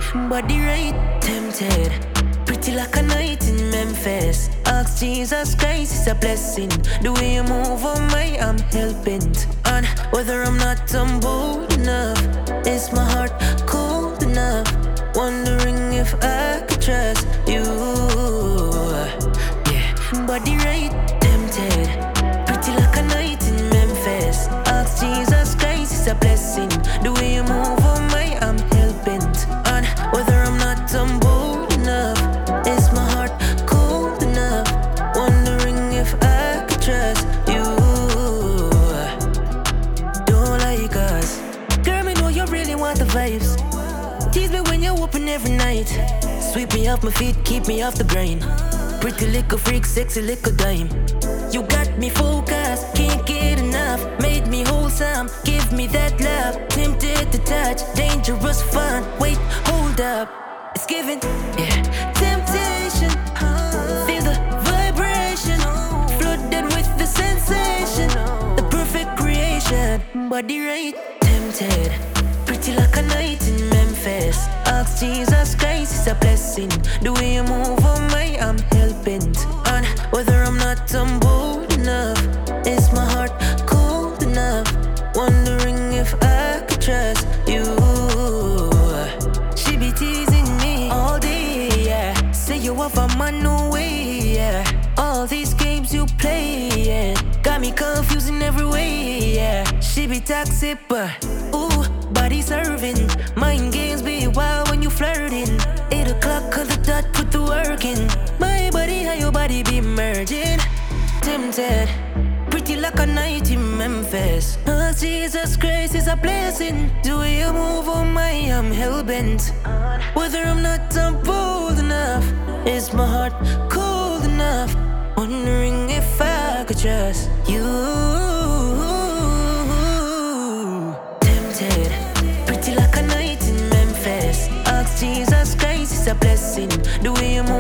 body right, tempted. Pretty like a night in Memphis. Ask Jesus Christ, it's a blessing. The way you move on my, I'm hell-bent. And whether I'm not bold enough, is my heart cold enough? Wondering if I could trust you. Yeah, body right, tempted. Pretty like a night in Memphis. Ask Jesus Christ, it's a blessing. The way you move on my, I'm hell-bent. And whether I'm not bold enough, is my heart cold enough? Wondering if I could trust you. Don't like us. Girl, me know you really want the vibes. Tease me when you're open every night. Sweep me off my feet, keep me off the brain. Pretty little freak, sexy little dime. You got me focused, can't get enough. Made me wholesome, give me that love. Tempted to touch, dangerous fun. Wait, hold up, it's giving, yeah. Temptation, feel the vibration. Flooded with the sensation. The perfect creation, body right, tempted. Pretty like a night in Memphis. Ask Jesus Christ, it's a blessing. The way you move on my, I'm hell-bent. And whether I'm not bold enough, is my heart cold enough? Wondering if I could trust you. She be teasing me all day, yeah. Say you have a man, no way, yeah. All these games you play, yeah, got me confused in every way, yeah. She be toxic, but ooh, body serving. Mind games be wild when you flirting. 8 o'clock on the dot, put the work in. My body and your body be merging. Tempted, pretty like a night in Memphis. Oh, Jesus Christ is a blessing. The way you move on my, I'm hell-bent. Whether I'm not bold enough, is my heart cold enough? Wondering if I could trust you. Tempted, pretty like a night in Memphis. Ask Jesus Christ, it's a blessing. The way you move